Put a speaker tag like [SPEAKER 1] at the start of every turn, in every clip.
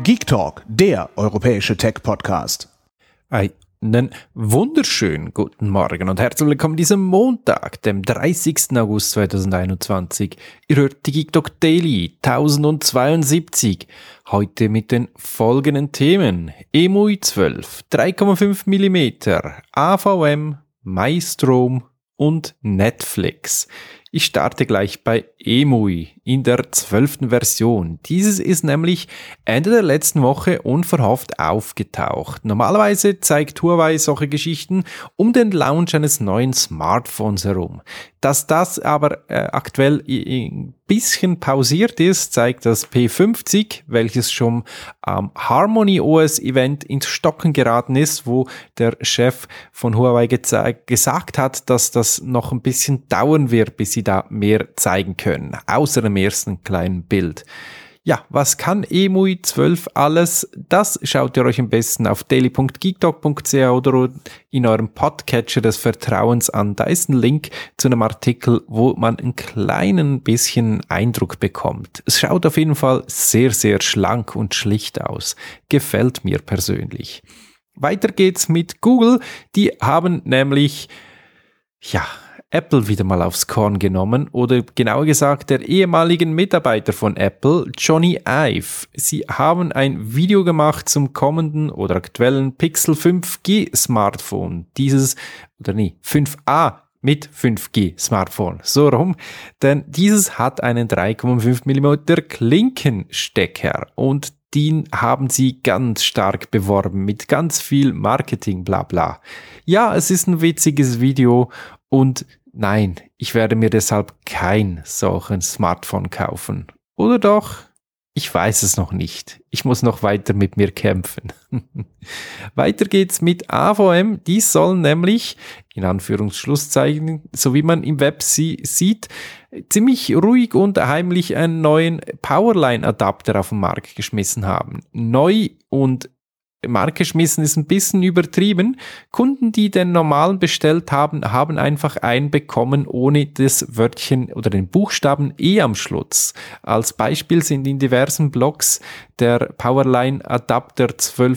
[SPEAKER 1] Geek Talk, der europäische Tech-Podcast.
[SPEAKER 2] Einen wunderschönen guten Morgen und herzlich willkommen diesem Montag, dem 30. August 2021. Ihr hört die Geek Talk Daily 1072. Heute mit den folgenden Themen: EMUI 12, 3,5 mm, AVM, MyStrom und Netflix. Ich starte gleich bei EMUI in der 12. Version. Dieses ist nämlich Ende der letzten Woche unverhofft aufgetaucht. Normalerweise zeigt Huawei solche Geschichten um den Launch eines neuen Smartphones herum. Dass das aber aktuell ein bisschen pausiert ist, zeigt das P50, welches schon am Harmony OS Event ins Stocken geraten ist, wo der Chef von Huawei gesagt hat, dass das noch ein bisschen dauern wird, bis sie da mehr zeigen können, außer dem ersten kleinen Bild. Ja, was kann EMUI 12 alles? Das schaut ihr euch am besten auf daily.geektalk.ch oder in eurem Podcatcher des Vertrauens an. Da ist ein Link zu einem Artikel, wo man einen kleinen bisschen Eindruck bekommt. Es schaut auf jeden Fall sehr, sehr schlank und schlicht aus. Gefällt mir persönlich. Weiter geht's mit Google. Die haben nämlich, Apple wieder mal aufs Korn genommen, oder genauer gesagt der ehemaligen Mitarbeiter von Apple, Johnny Ive. Sie haben ein Video gemacht zum kommenden oder aktuellen Pixel 5G Smartphone. 5a mit 5G Smartphone, so rum, denn dieses hat einen 3,5 mm Klinkenstecker und den haben sie ganz stark beworben mit ganz viel Marketing, bla bla. Ja, es ist ein witziges Video und nein, ich werde mir deshalb kein solches Smartphone kaufen. Oder doch? Ich weiß es noch nicht. Ich muss noch weiter mit mir kämpfen. Weiter geht's mit AVM. Die sollen nämlich, in Anführungsschlusszeichen, so wie man im Web sieht, ziemlich ruhig und heimlich einen neuen Powerline-Adapter auf den Markt geschmissen haben. Neu und Markt geschmissen ist ein bisschen übertrieben. Kunden, die den normalen bestellt haben, haben einfach einen bekommen ohne das Wörtchen oder den Buchstaben E am Schluss. Als Beispiel sind in diversen Blogs der Powerline Adapter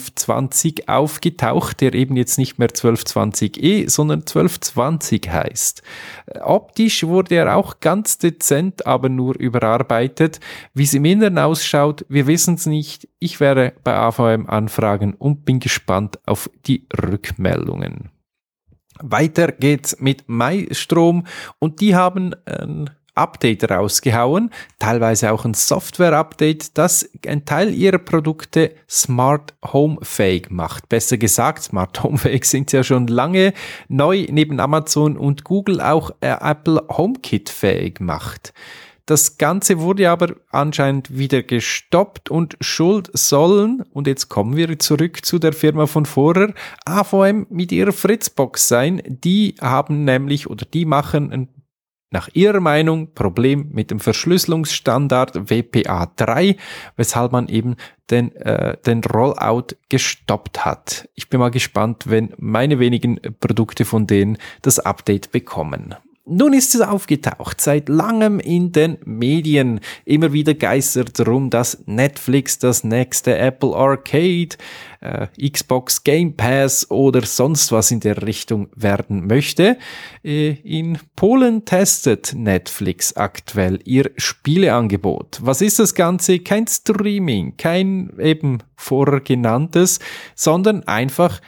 [SPEAKER 2] 1220 aufgetaucht, der eben jetzt nicht mehr 1220E, sondern 1220 heißt. Optisch wurde er auch ganz dezent, aber nur überarbeitet. Wie es im Inneren ausschaut, wir wissen es nicht. Ich werde bei AVM anfragen und bin gespannt auf die Rückmeldungen. Weiter geht's mit MyStrom und die haben ein Update rausgehauen, teilweise auch ein Software-Update, das einen Teil ihrer Produkte Smart Home fähig macht. Besser gesagt, Smart Home fähig sind sie ja schon lange, neu neben Amazon und Google auch Apple HomeKit fähig macht. Das Ganze wurde aber anscheinend wieder gestoppt und schuld sollen, und jetzt kommen wir zurück zu der Firma von vorher, AVM mit ihrer Fritzbox sein. Die haben nämlich, oder die machen nach ihrer Meinung Problem mit dem Verschlüsselungsstandard WPA3, weshalb man eben den Rollout gestoppt hat. Ich bin mal gespannt, wenn meine wenigen Produkte von denen das Update bekommen. Nun ist es aufgetaucht, seit langem in den Medien. Immer wieder geistert rum, dass Netflix das nächste Apple Arcade, Xbox Game Pass oder sonst was in der Richtung werden möchte. In Polen testet Netflix aktuell ihr Spieleangebot. Was ist das Ganze? Kein Streaming, kein eben vorher genanntes, sondern einfach,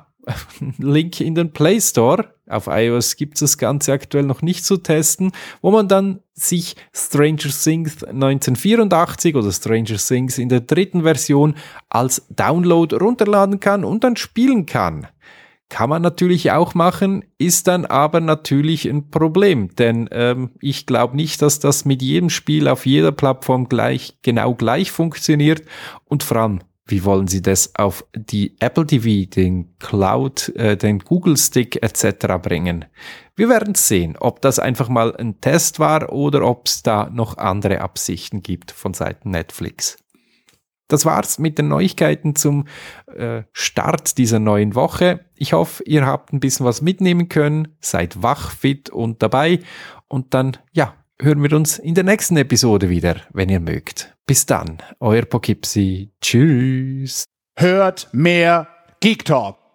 [SPEAKER 2] Link in den Play Store. Auf iOS gibt es das Ganze aktuell noch nicht zu testen, wo man dann sich Stranger Things 1984 oder Stranger Things in der 3. Version als Download runterladen kann und dann spielen kann. Kann man natürlich auch machen, ist dann aber natürlich ein Problem, denn ich glaube nicht, dass das mit jedem Spiel auf jeder Plattform genau gleich funktioniert, und vor allem, wie wollen Sie das auf die Apple TV, den Cloud, den Google Stick etc. bringen? Wir werden sehen, ob das einfach mal ein Test war oder ob es da noch andere Absichten gibt von Seiten Netflix. Das war's mit den Neuigkeiten zum Start dieser neuen Woche. Ich hoffe, ihr habt ein bisschen was mitnehmen können, seid wach, fit und dabei, und dann hören wir uns in der nächsten Episode wieder, wenn ihr mögt. Bis dann, euer Poughkeepsie. Tschüss.
[SPEAKER 1] Hört mehr Geek Talk.